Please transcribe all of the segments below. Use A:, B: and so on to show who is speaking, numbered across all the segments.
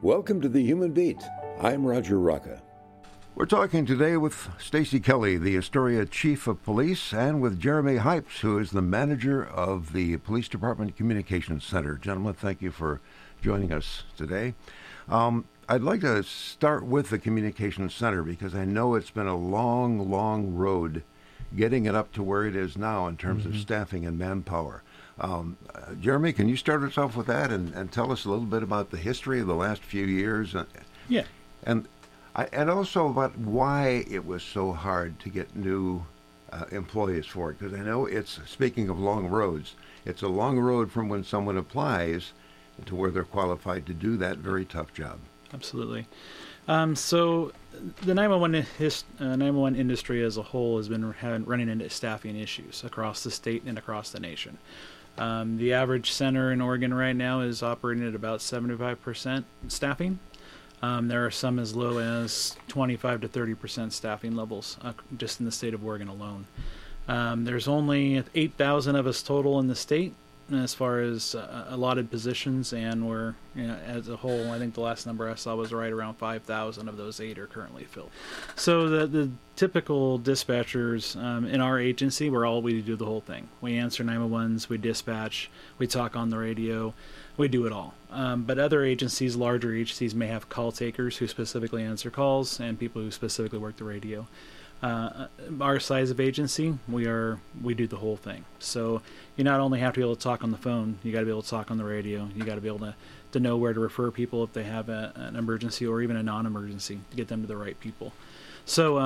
A: Welcome to The Human Beat. I'm Roger Rocca.
B: We're talking today with Stacy Kelly, the Astoria Chief of Police, and with Jeremy Hypes, who is the manager of the Police Department Communications Center. Gentlemen, thank you for joining us today. I'd like to start with the Communications Center because I know it's been a long, long road getting it up to where it is now in terms of staffing and manpower. Jeremy, can you start us off with that and tell us a little bit about the history of the last few years?
C: Yeah.
B: And also about why it was so hard to get new employees for it. Because I know it's, speaking of long roads, it's a long road from when someone applies to where they're qualified to do that very tough job.
C: Absolutely. So the 911 industry as a whole has been running into staffing issues across the state and across the nation. The average center in Oregon right now is operating at about 75% staffing. There are some as low as 25 to 30% staffing levels just in the state of Oregon alone. There's only 8,000 of us total in the state as far as allotted positions, and we're, as a whole, I think the last number I saw was right around 5,000 of those 8 are currently filled. So the typical dispatchers in our agency, we do the whole thing. We answer 911s, we dispatch, we talk on the radio, we do it all. But other agencies, larger agencies, may have call takers who specifically answer calls and people who specifically work the radio. Our size of agency, we do the whole thing. So you not only have to be able to talk on the phone, you got to be able to talk on the radio. You got to be able to know where to refer people if they have an emergency or even a non-emergency to get them to the right people. So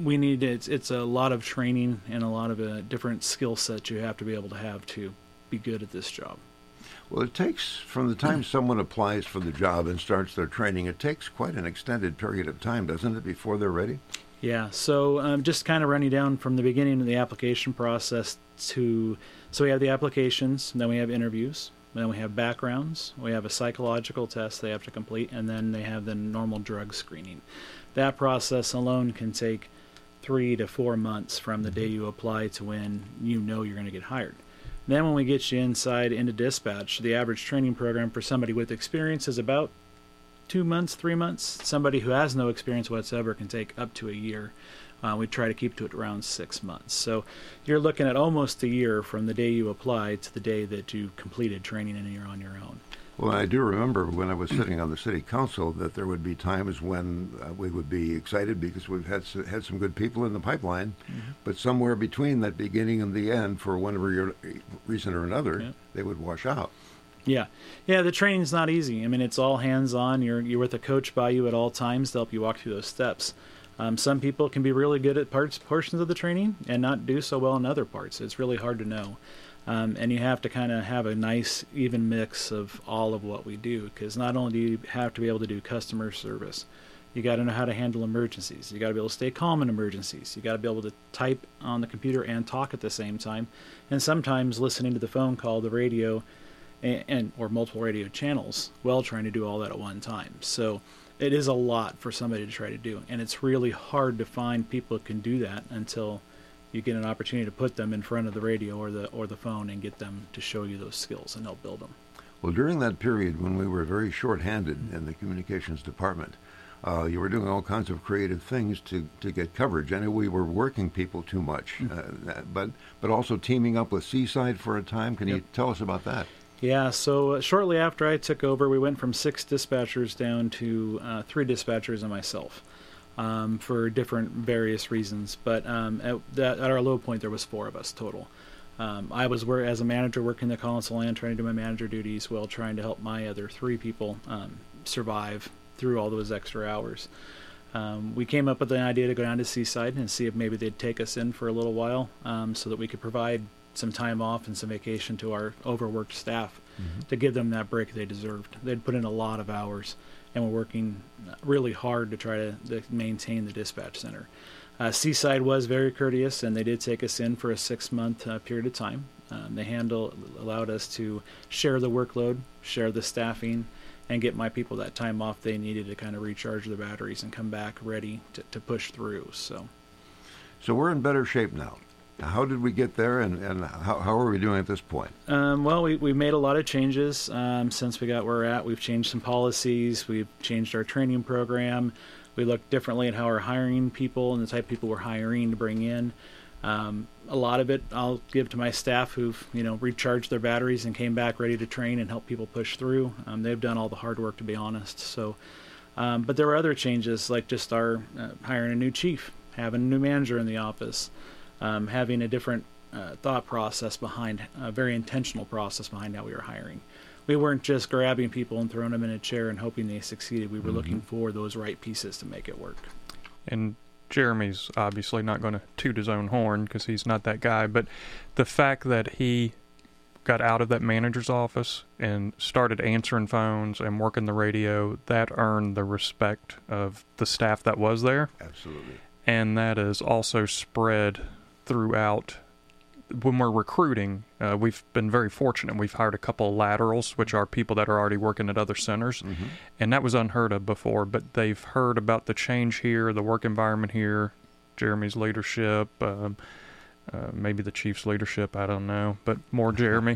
C: it's a lot of training and a lot of different skill sets you have to have to be good at this job.
B: Well, it takes, from the time someone applies for the job and starts their training, it takes quite an extended period of time, doesn't it, before they're ready?
C: Yeah, so just kind of running down from the beginning of the application process so we have the applications, then we have interviews, then we have backgrounds, we have a psychological test they have to complete, and then they have the normal drug screening. That process alone can take 3 to 4 months from the day you apply to when you know you're going to get hired. Then when we get you into dispatch, the average training program for somebody with experience is about 2 months, 3 months. Somebody who has no experience whatsoever can take up to a year. We try to keep to it around 6 months. So you're looking at almost a year from the day you apply to the day that you completed training and you're on your own.
B: Well, I do remember when I was sitting on the city council that there would be times when we would be excited because we've had some good people in the pipeline, but somewhere between that beginning and the end, for whatever reason or another, they would wash out.
C: Yeah, the training's not easy. I mean, it's all hands-on. You're with a coach by you at all times to help you walk through those steps. Some people can be really good at portions of the training and not do so well in other parts. It's really hard to know. And you have to kind of have a nice, even mix of all of what we do, because not only do you have to be able to do customer service, you got to know how to handle emergencies. You got to be able to stay calm in emergencies. You got to be able to type on the computer and talk at the same time, and sometimes listening to the phone call, the radio, or multiple radio channels while trying to do all that at one time. So it is a lot for somebody to try to do, and it's really hard to find people who can do that until you get an opportunity to put them in front of the radio or the phone and get them to show you those skills and help build them.
B: Well, during that period when we were very short-handed in the communications department, you were doing all kinds of creative things to get coverage. I know we were working people too much, but also teaming up with Seaside for a time. Can you tell us about that?
C: Yeah, so shortly after I took over, we went from 6 dispatchers down to 3 dispatchers and myself. For different various reasons, but at our low point there was 4 of us total. I was as a manager working the console and trying to do my manager duties while trying to help my other 3 people survive through all those extra hours. We came up with the idea to go down to Seaside and see if maybe they'd take us in for a little while so that we could provide some time off and some vacation to our overworked staff to give them that break they deserved. They'd put in a lot of hours and we're working really hard to try to maintain the dispatch center. Seaside was very courteous, and they did take us in for a 6-month period of time. They allowed us to share the workload, share the staffing, and get my people that time off they needed to kind of recharge their batteries and come back ready to push through. So
B: we're in better shape now. How did we get there, and how are we doing at this point?
C: Well, we made a lot of changes since we got where we're at. We've changed some policies. We've changed our training program. We look differently at how we're hiring people and the type of people we're hiring to bring in. A lot of it I'll give to my staff who've, recharged their batteries and came back ready to train and help people push through. They've done all the hard work, to be honest. So, but there were other changes, like just our hiring a new chief, having a new manager in the office, having a different thought process behind, a very intentional process behind how we were hiring. We weren't just grabbing people and throwing them in a chair and hoping they succeeded. We were looking for those right pieces to make it work.
D: And Jeremy's obviously not going to toot his own horn because he's not that guy, but the fact that he got out of that manager's office and started answering phones and working the radio, that earned the respect of the staff that was there.
B: Absolutely.
D: And that is also spread throughout. When we're recruiting, we've been very fortunate. We've hired a couple of laterals, which are people that are already working at other centers, and that was unheard of before, but they've heard about the change here, the work environment here, Jeremy's leadership, maybe the chief's leadership, I don't know, but more Jeremy.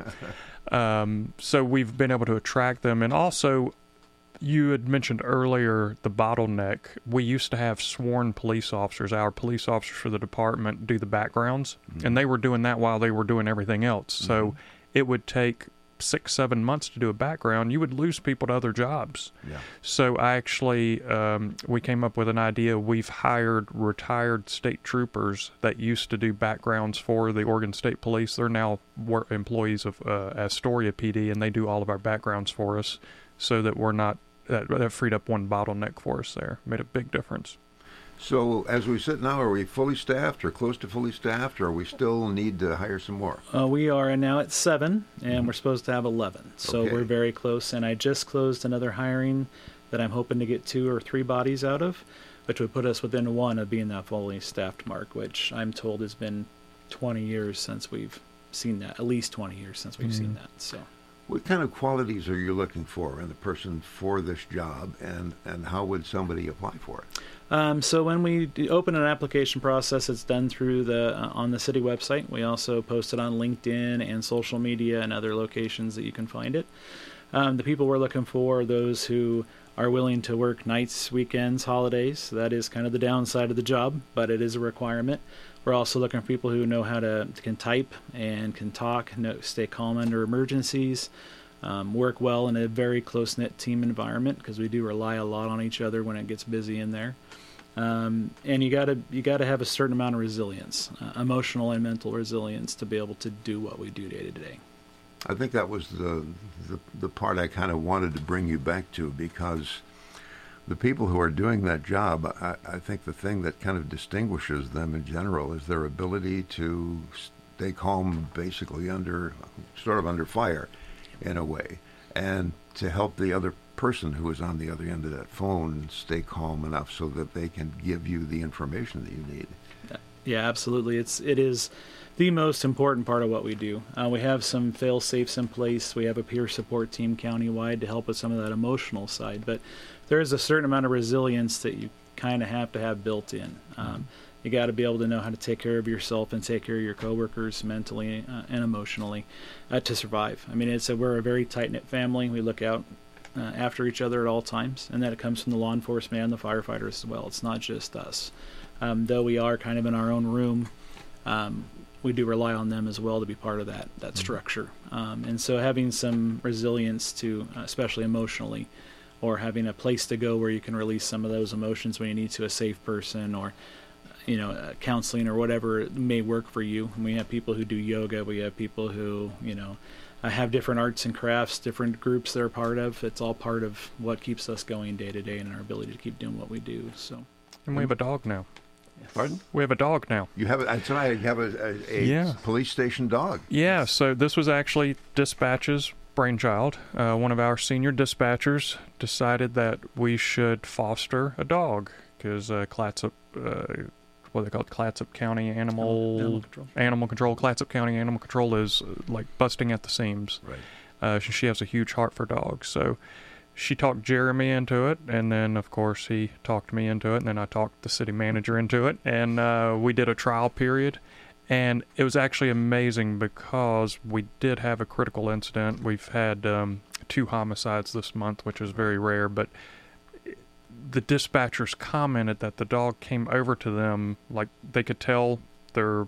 D: So we've been able to attract them, and also you had mentioned earlier the bottleneck. We used to have sworn police officers, our police officers for the department, do the backgrounds, and they were doing that while they were doing everything else. So it would take 6-7 months to do a background. You would lose people to other jobs. Yeah. So I actually, we came up with an idea. We've hired retired state troopers that used to do backgrounds for the Oregon State Police. They're now employees of Astoria PD, and they do all of our backgrounds for us, so that we're not, that freed up one bottleneck for us there. Made a big difference.
B: So as we sit now, are we fully staffed or close to fully staffed, or we still need to hire some more?
C: We are now at 7, and we're supposed to have 11. So we're very close, and I just closed another hiring that I'm hoping to get 2 or 3 bodies out of, which would put us within 1 of being that fully staffed mark, which I'm told has been 20 years since we've seen that, at least 20 years since we've seen that. So.
B: What kind of qualities are you looking for in the person for this job, and how would somebody apply for it?
C: So when we open an application process, it's done through on the city website. We also post it on LinkedIn and social media and other locations that you can find it. The people we're looking for are those who are willing to work nights, weekends, holidays. That is kind of the downside of the job, but it is a requirement. We're also looking for people who know how can type and can talk, stay calm under emergencies, work well in a very close-knit team environment, because we do rely a lot on each other when it gets busy in there. And you gotta have a certain amount of resilience, emotional and mental resilience, to be able to do what we do day to day.
B: I think that was the part I kind of wanted to bring you back to, because the people who are doing that job, I think the thing that kind of distinguishes them in general is their ability to stay calm, basically under fire, in a way, and to help the other person who is on the other end of that phone stay calm enough so that they can give you the information that you need.
C: Yeah, absolutely. It is the most important part of what we do. We have some fail-safes in place. We have a peer support team countywide to help with some of that emotional side, but there is a certain amount of resilience that you kind of have to have built in. You got to be able to know how to take care of yourself and take care of your coworkers mentally and emotionally to survive. I mean, we're a very tight-knit family. We look out after each other at all times, and that it comes from the law enforcement and the firefighters as well. It's not just us. Though we are kind of in our own room, we do rely on them as well to be part of that structure. And so having some resilience to, especially emotionally, or having a place to go where you can release some of those emotions when you need to, a safe person, or counseling or whatever it may work for you. And we have people who do yoga. We have people who, have different arts and crafts, different groups they're part of. It's all part of what keeps us going day to day and our ability to keep doing what we do. So. And
D: we have a dog now.
C: Yes.
B: Pardon?
D: We have a dog now.
B: You have a police station dog.
D: Yeah, so this was actually Dispatch's brainchild. One of our senior dispatchers decided that we should foster a dog, because Clatsop, what they call it, Clatsop County Animal Control. Clatsop County Animal Control is like busting at the seams.
B: Right.
D: She has a huge heart for dogs, so she talked Jeremy into it, and then of course he talked me into it, and then I talked the city manager into it, and we did a trial period, And it was actually amazing because we did have a critical incident. We've had 2 homicides this month, which is very rare, but the dispatchers commented that the dog came over to them, like they could tell their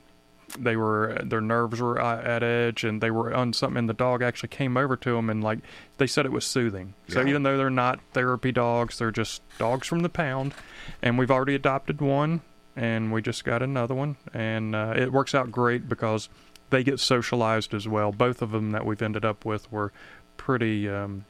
D: nerves were at edge and they were on something, and the dog actually came over to them, and like they said it was soothing. So even though they're not therapy dogs, they're just dogs from the pound, and we've already adopted one and we just got another one, and it works out great because they get socialized as well. Both of them that we've ended up with were pretty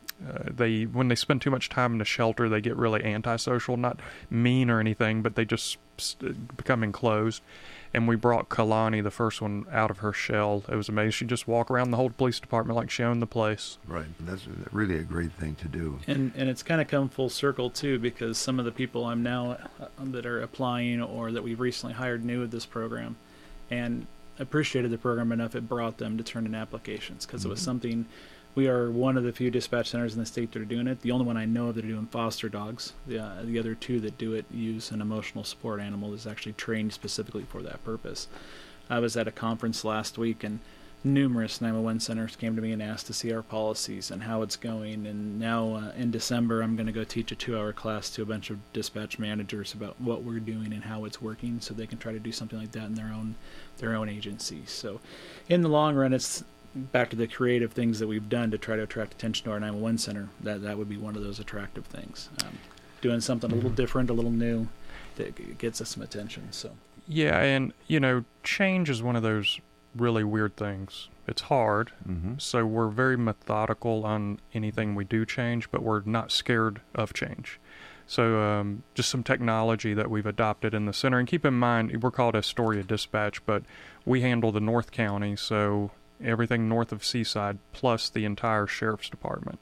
D: when they spend too much time in the shelter, they get really antisocial, not mean or anything, but they just become enclosed. And we brought Kalani, the first one, out of her shell. It was amazing. She'd just walk around the whole police department like she owned the place.
B: Right. That's really a great thing to do.
C: And it's kind of come full circle, too, because some of the people I'm now that are applying or that we've recently hired new with this program and appreciated the program enough, it brought them to turn in applications because it was something. We are one of the few dispatch centers in the state that are doing it. The only one I know of that are doing foster dogs. The other 2 that do it use an emotional support animal that's actually trained specifically for that purpose. I was at a conference last week, and numerous 911 centers came to me and asked to see our policies and how it's going. And now in December, I'm going to go teach a 2-hour class to a bunch of dispatch managers about what we're doing and how it's working, so they can try to do something like that in their own agencies. So, in the long run, it's back to the creative things that we've done to try to attract attention to our 911 center. That would be one of those attractive things. Doing something a little different, a little new, that gets us some attention. So
D: yeah, and change is one of those really weird things. It's hard, so we're very methodical on anything we do change, but we're not scared of change. So just some technology that we've adopted in the center. And keep in mind, we're called Astoria Dispatch, but we handle the North County, so everything north of Seaside plus the entire sheriff's department.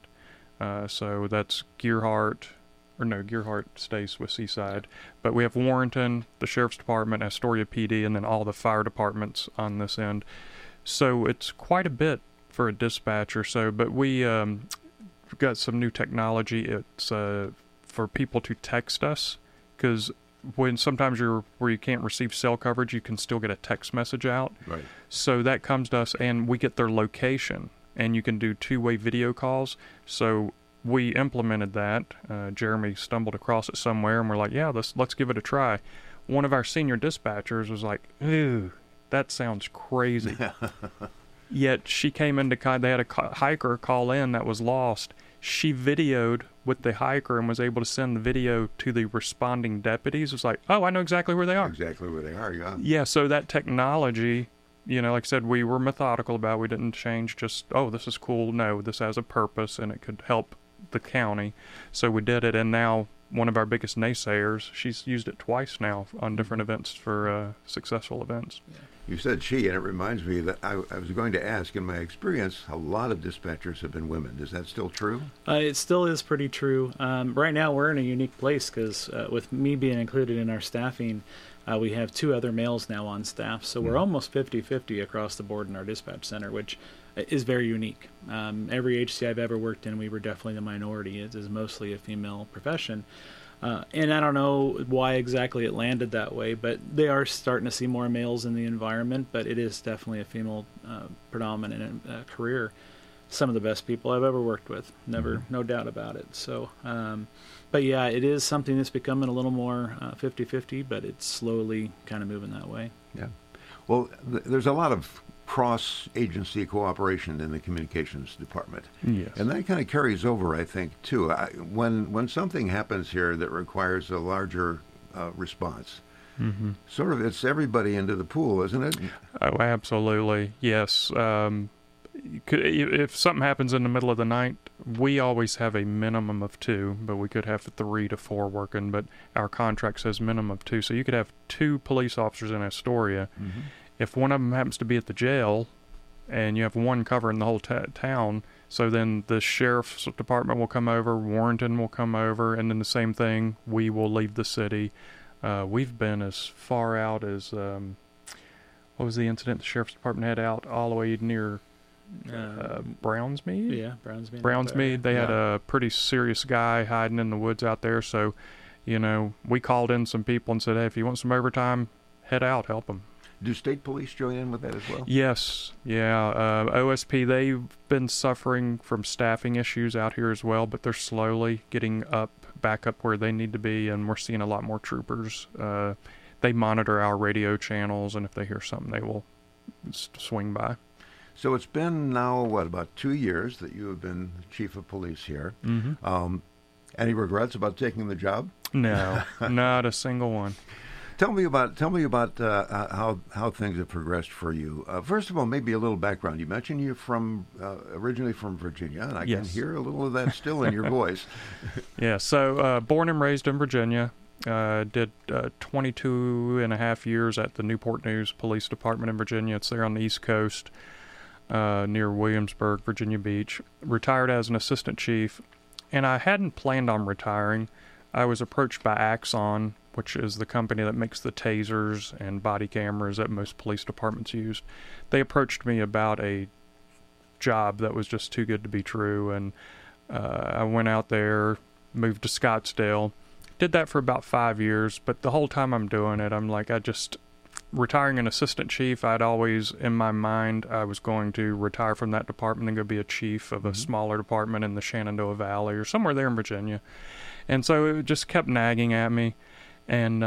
D: So that's Gearhart stays with Seaside, but we have Warrenton, the sheriff's department, Astoria PD, and then all the fire departments on this end. So it's quite a bit for a dispatcher. So, but we've got some new technology. It's for people to text us, because when sometimes where you can't receive cell coverage, you can still get a text message out.
B: Right.
D: So that comes to us, and we get their location, and you can do 2-way video calls. So we implemented that. Jeremy stumbled across it somewhere, and we're like, yeah, let's give it a try. One of our senior dispatchers was like, ooh, that sounds crazy. Yet she came into they had a hiker call in that was lost. She videoed with the hiker and was able to send the video to the responding deputies. It's like, oh, I know exactly where they are.
B: Exactly where they are, yeah.
D: Yeah, so that technology, like I said, we were methodical about it. We didn't change just, oh, this is cool. No, this has a purpose, and it could help the county. So we did it, and now one of our biggest naysayers, she's used it twice now on different events for successful events.
B: Yeah. You said she, and it reminds me that I was going to ask, in my experience, a lot of dispatchers have been women. Is that still true?
C: It still is pretty true. Right now we're in a unique place because with me being included in our staffing, we have 2 other males now on staff. So we're almost 50-50 across the board in our dispatch center, which is very unique. Every agency I've ever worked in, we were definitely the minority. It is mostly a female profession. And I don't know why exactly it landed that way, but they are starting to see more males in the environment, but it is definitely a female predominant career. Some of the best people I've ever worked with, no doubt about it. So, but yeah, it is something that's becoming a little more 50-50, but it's slowly kind of moving that way.
B: Yeah. Well, there's a lot of cross-agency cooperation in the communications department.
D: Yes.
B: And that kind of carries over, I think, too. When something happens here that requires a larger response, sort of it's everybody into the pool, isn't it?
D: Oh, absolutely. Yes. If something happens in the middle of the night, we always have a minimum of 2, but we could have 3 to 4 working, but our contract says minimum of 2. So you could have 2 police officers in Astoria. If one of them happens to be at the jail, and you have one covering the whole town, so then the sheriff's department will come over, Warrenton will come over, and then the same thing, we will leave the city. We've been as far out as, what was the incident the sheriff's department had out all the way near Brownsmead?
C: Yeah, Brownsmead.
D: Brownsmead. They had a pretty serious guy hiding in the woods out there, so, we called in some people and said, hey, if you want some overtime, head out, help them.
B: Do state police join in with that as well?
D: Yes, yeah. OSP, they've been suffering from staffing issues out here as well, but they're slowly getting back up where they need to be, and we're seeing a lot more troopers. They monitor our radio channels, and if they hear something, they will swing by.
B: So it's been now, about 2 years that you have been chief of police here.
D: Mm-hmm.
B: Any regrets about taking the job?
D: No, not a single one.
B: Tell me about how things have progressed for you. First of all, maybe a little background. You mentioned you're originally from Virginia, and I can hear a little of that still in your voice.
D: Yeah, so born and raised in Virginia. Did 22 and a half years at the Newport News Police Department in Virginia. It's there on the East Coast, near Williamsburg, Virginia Beach. Retired as an assistant chief, and I hadn't planned on retiring. I was approached by Axon, which is the company that makes the tasers and body cameras that most police departments use. They approached me about a job that was just too good to be true, and I went out there, moved to Scottsdale. Did that for about 5 years, but the whole time I'm doing it, I'm like, retiring an assistant chief, I'd always, in my mind, I was going to retire from that department and go be a chief of a smaller department in the Shenandoah Valley or somewhere there in Virginia. And so it just kept nagging at me. And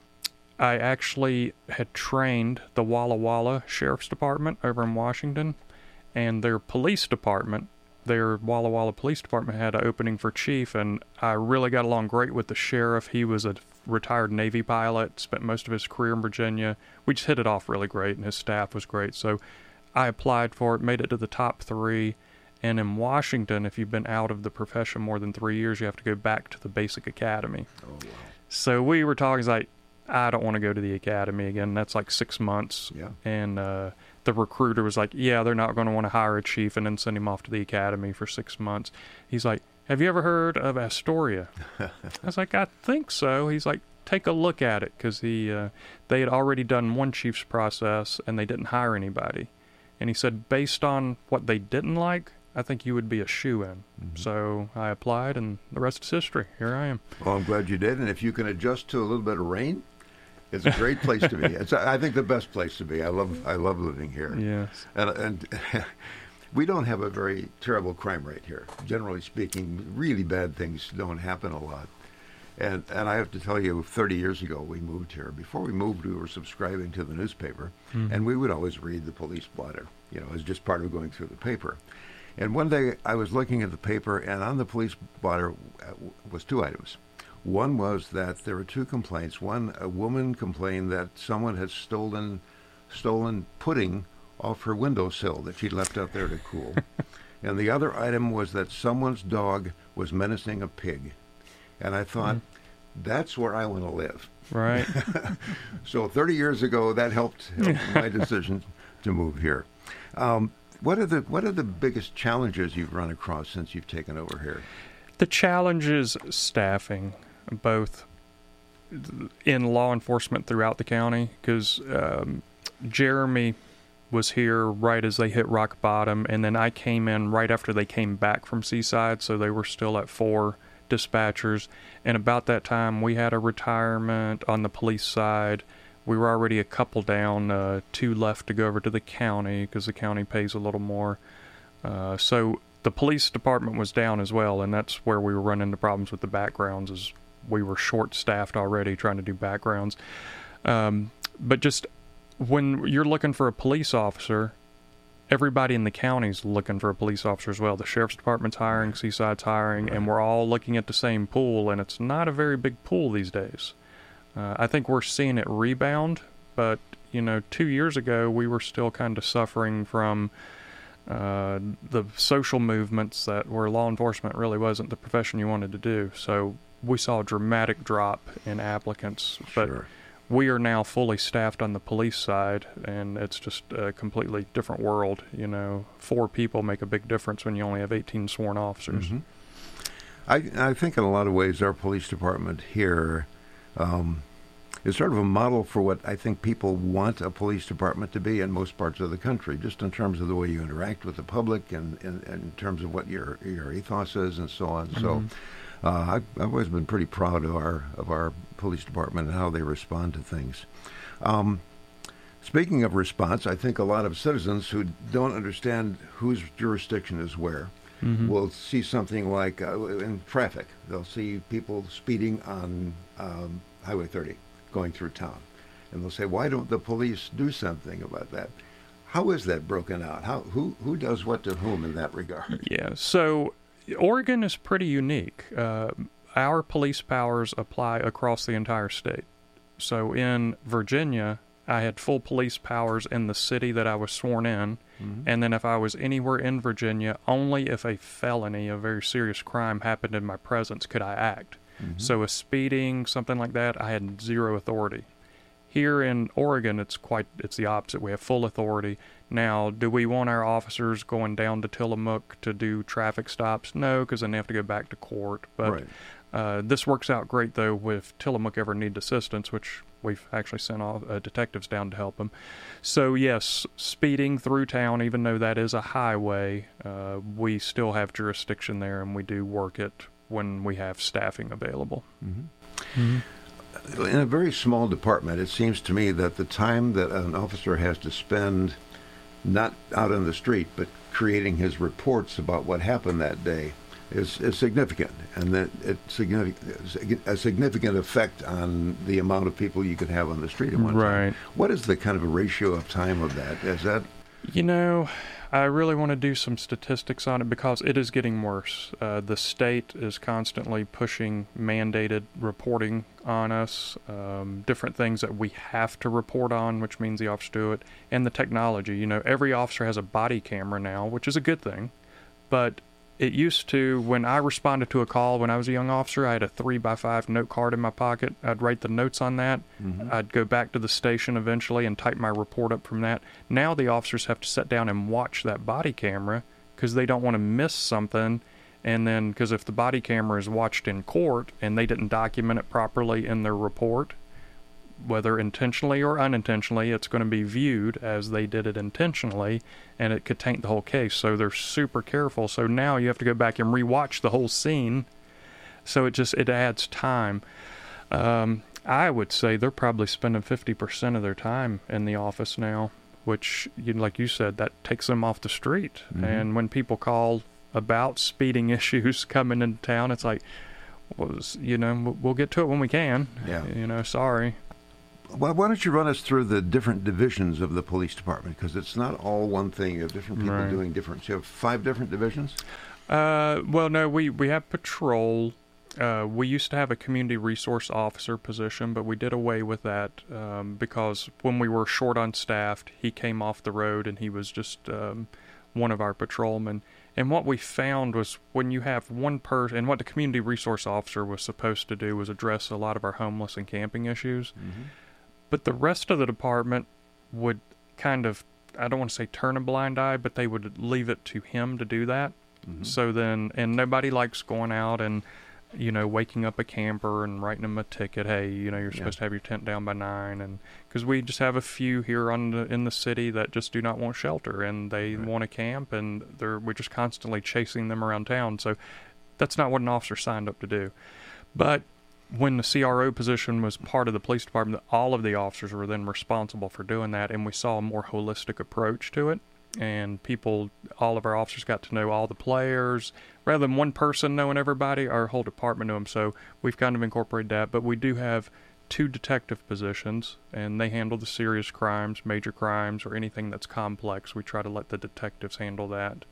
D: I actually had trained the Walla Walla Sheriff's Department over in Washington, and their police department, their Walla Walla Police Department had an opening for chief, and I really got along great with the sheriff. He was a retired Navy pilot, spent most of his career in Virginia. We just hit it off really great, and his staff was great. So I applied for it, made it to the top 3, and in Washington, if you've been out of the profession more than 3 years, you have to go back to the basic academy.
B: Oh, wow.
D: So we were talking, like, I don't want to go to the academy again. That's like 6 months.
B: Yeah.
D: And the recruiter was like, yeah, they're not going to want to hire a chief and then send him off to the academy for 6 months. He's like, have you ever heard of Astoria? I was like, I think so. He's like, take a look at it, because they had already done one chief's process and they didn't hire anybody. And he said, based on what they didn't like, I think you would be a shoo-in. Mm-hmm. So I applied, and the rest is history. Here I am.
B: Well, I'm glad you did. And if you can adjust to a little bit of rain, it's a great place to be. It's, I think, the best place to be. I love living here.
D: Yes.
B: And we don't have a very terrible crime rate here. Generally speaking, really bad things don't happen a lot. And I have to tell you, 30 years ago, we moved here. Before we moved, we were subscribing to the newspaper, and we would always read the police blotter, as just part of going through the paper. And one day I was looking at the paper, and on the police blotter was 2 items. One was that there were 2 complaints. One, a woman complained that someone had stolen pudding off her windowsill that she'd left out there to cool. And the other item was that someone's dog was menacing a pig. And I thought, that's where I want to live.
D: Right.
B: So 30 years ago, that helped my decision to move here. What are the biggest challenges you've run across since you've taken over here?
D: The challenge is staffing, both in law enforcement throughout the county, because Jeremy was here right as they hit rock bottom, and then I came in right after they came back from Seaside, so they were still at 4 dispatchers. And about that time, we had a retirement on the police side. We were already a couple down, 2 left to go over to the county, because the county pays a little more. So the police department was down as well, and that's where we were running into problems with the backgrounds, is we were short-staffed already trying to do backgrounds. But just when you're looking for a police officer, everybody in the county's looking for a police officer as well. The sheriff's department's hiring, Seaside's hiring, and we're all looking at the same pool, and it's not a very big pool these days. I think we're seeing it rebound, but 2 years ago we were still kind of suffering from the social movements that where law enforcement really wasn't the profession you wanted to do. So we saw a dramatic drop in applicants, but
B: Sure.
D: We are now fully staffed on the police side, and it's just a completely different world. 4 people make a big difference when you only have 18 sworn officers.
B: Mm-hmm. I think in a lot of ways our police department here is sort of a model for what I think people want a police department to be in most parts of the country, just in terms of the way you interact with the public and in terms of what your ethos is and so on. Mm-hmm. So I've always been pretty proud of our police department and how they respond to things. Speaking of response, I think a lot of citizens who don't understand whose jurisdiction is where will see something like in traffic. They'll see people speeding on Highway 30 going through town. And they'll say, why don't the police do something about that? How is that broken out? Who does what to whom in that regard?
D: Yeah, so Oregon is pretty unique. Our police powers apply across the entire state. So in Virginia, I had full police powers in the city that I was sworn in, and then if I was anywhere in Virginia, only if a felony, a very serious crime, happened in my presence could I act. So a speeding, something like that, I had zero authority. Here in Oregon, it's the opposite. We have full authority. Now, do we want our officers going down to Tillamook to do traffic stops? No, because then they have to go back to court. But this works out great, though, if Tillamook ever need assistance, which we've actually sent off detectives down to help them. So, yes, speeding through town, even though that is a highway, we still have jurisdiction there, and we do work it when we have staffing available.
B: In a very small department, it seems to me that the time that an officer has to spend not out on the street, but creating his reports about what happened that day is significant, and that it's a significant effect on the amount of people you could have on the street at one time. What is the kind of a ratio of time of that? Is that...
D: You know, I really want to do some statistics on it because it is getting worse. The state is constantly pushing mandated reporting on us, different things that we have to report on, which means the officers do it, and the technology. You know, every officer has a body camera now, which is a good thing, but it used to, when I responded to a call when I was a young officer, I had a 3x5 note card in my pocket. I'd write the notes on that. I'd go back to the station eventually and type my report up from that. Now the officers have to sit down and watch that body camera because they don't want to miss something. And then, because if the body camera is watched in court and they didn't document it properly in their report, whether intentionally or unintentionally, it's going to be viewed as they did it intentionally, and it could taint the whole case. So they're super careful. So now you have to go back and rewatch the whole scene. So it adds time. I would say they're probably spending 50% of their time in the office now, which, like you said, that takes them off the street. And when people call about speeding issues coming into town, it's like, we'll get to it when we can. Sorry.
B: Well, why don't you run us through the different divisions of the police department? Because it's not all one thing. You have different people doing different. So you have 5 different divisions?
D: Well, no, we have patrol. We used to have a community resource officer position, but we did away with that because when we were short on staff, he came off the road and he was just one of our patrolmen. And what we found was when you have one person, and what the community resource officer was supposed to do was address a lot of our homeless and camping issues. But the rest of the department would kind of, I don't want to say turn a blind eye, but they would leave it to him to do that. So then, and nobody likes going out and, waking up a camper and writing them a ticket. Hey, you're supposed to have your tent down by 9. And because we just have a few here in the city that just do not want shelter and they want to camp, and we're just constantly chasing them around town. So that's not what an officer signed up to do. But when the CRO position was part of the police department, all of the officers were then responsible for doing that, and we saw a more holistic approach to it. And all of our officers got to know all the players. Rather than one person knowing everybody, our whole department knew them. So we've kind of incorporated that. But we do have 2 detective positions, and they handle the serious crimes, major crimes, or anything that's complex. We try to let the detectives handle that.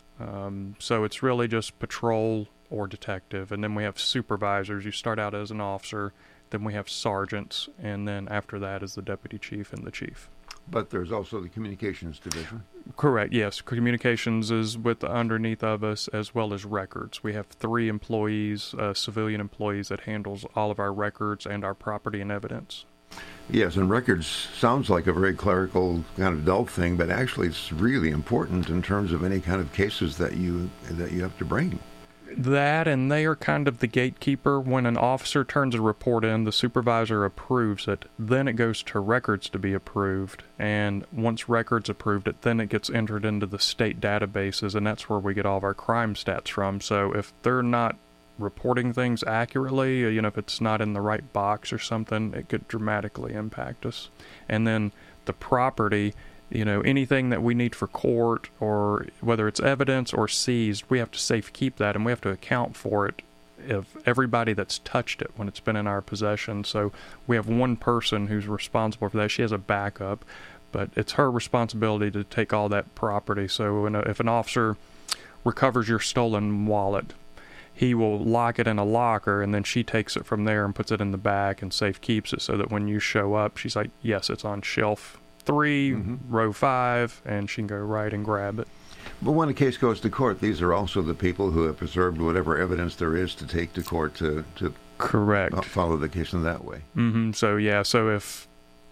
D: So it's really just patrol or detective, and then we have supervisors. You start out as an officer, then we have sergeants, and then after that is the deputy chief and the chief.
B: But there's also the communications division.
D: Correct, yes. Communications is underneath of us, as well as records. We have 3 employees, civilian employees, that handles all of our records and our property and evidence.
B: Yes, and records sounds like a very clerical kind of dull thing, but actually it's really important in terms of any kind of cases that you have to bring.
D: That, and they are kind of the gatekeeper. When an officer turns a report in, the supervisor approves it. Then it goes to records to be approved. And once records approved it, then it gets entered into the state databases, and that's where we get all of our crime stats from. So if they're not reporting things accurately, if it's not in the right box or something, it could dramatically impact us. And then the property, anything that we need for court, or whether it's evidence or seized, we have to safe keep that, and we have to account for it of everybody that's touched it when it's been in our possession. So we have one person who's responsible for that. She has a backup, but it's her responsibility to take all that property. So if an officer recovers your stolen wallet, he will lock it in a locker, and then she takes it from there and puts it in the back and safe keeps it, so that when you show up, she's like, yes, it's on shelf 3, row 5, and she can go right and grab it.
B: But when a case goes to court, these are also the people who have preserved whatever evidence there is to take to court to
D: correct
B: follow the case in that way.
D: So if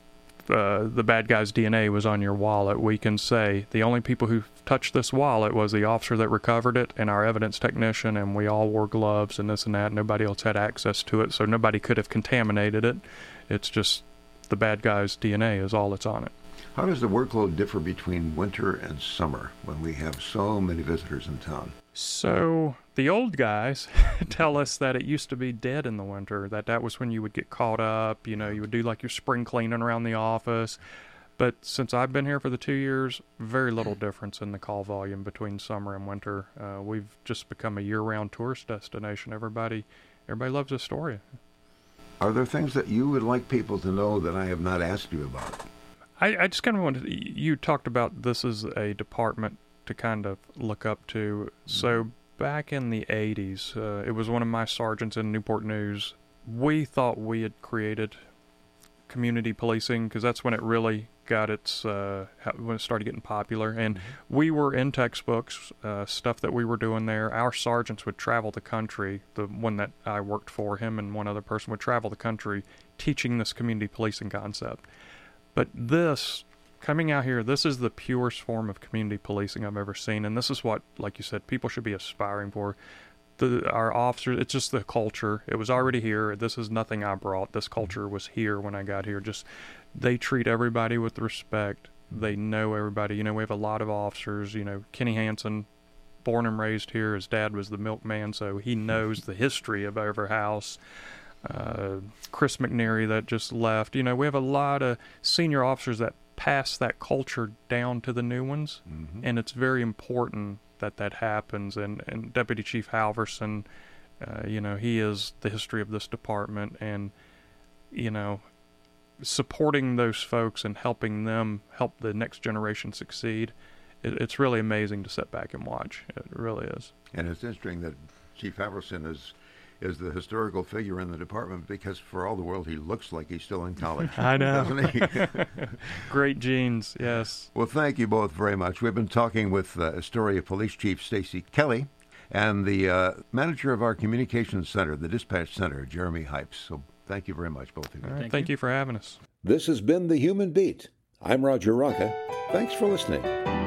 D: the bad guy's DNA was on your wallet, we can say the only people who touched this wallet was the officer that recovered it and our evidence technician, and we all wore gloves and this and that. Nobody else had access to it, so nobody could have contaminated it. It's just the bad guy's DNA is all that's on it.
B: How does the workload differ between winter and summer when we have so many visitors in town?
D: So the old guys tell us that it used to be dead in the winter, that was when you would get caught up, you would do like your spring cleaning around the office. But since I've been here for the 2 years, very little difference in the call volume between summer and winter. We've just become a year-round tourist destination. Everybody loves Astoria.
B: Are there things that you would like people to know that I have not asked you about?
D: I just kind of wanted you talked about this is a department to kind of look up to. So back in the 80s, it was one of my sergeants in Newport News. We thought we had created community policing, because that's when it really got when it started getting popular. And we were in textbooks, stuff that we were doing there. Our sergeants would travel the country. The one that I worked for, him and one other person, would travel the country teaching this community policing concept. But coming out here, this is the purest form of community policing I've ever seen. And this is what, like you said, people should be aspiring for. Our officers, it's just the culture. It was already here. This is nothing I brought. This culture was here when I got here. Just, they treat everybody with respect. They know everybody. We have a lot of officers. Kenny Hansen, born and raised here. His dad was the milkman, so he knows the history of every house. Chris McNary that just left. We have a lot of senior officers that pass that culture down to the new ones, and it's very important that happens. And Deputy Chief Halverson, he is the history of this department, and supporting those folks and helping them help the next generation succeed. It's really amazing to sit back and watch. It really is. And
B: it's interesting that Chief Halverson is the historical figure in the department, because for all the world he looks like he's still in college.
D: I know.
B: Doesn't he?
D: Great genes, yes.
B: Well, thank you both very much. We've been talking with Astoria Police Chief Stacy Kelly and the manager of our communications center, the dispatch center, Jeremy Hypes. So thank you very much, both of you.
D: All right, thank you for having us.
A: This has been The Human Beat. I'm Roger Rocca. Thanks for listening.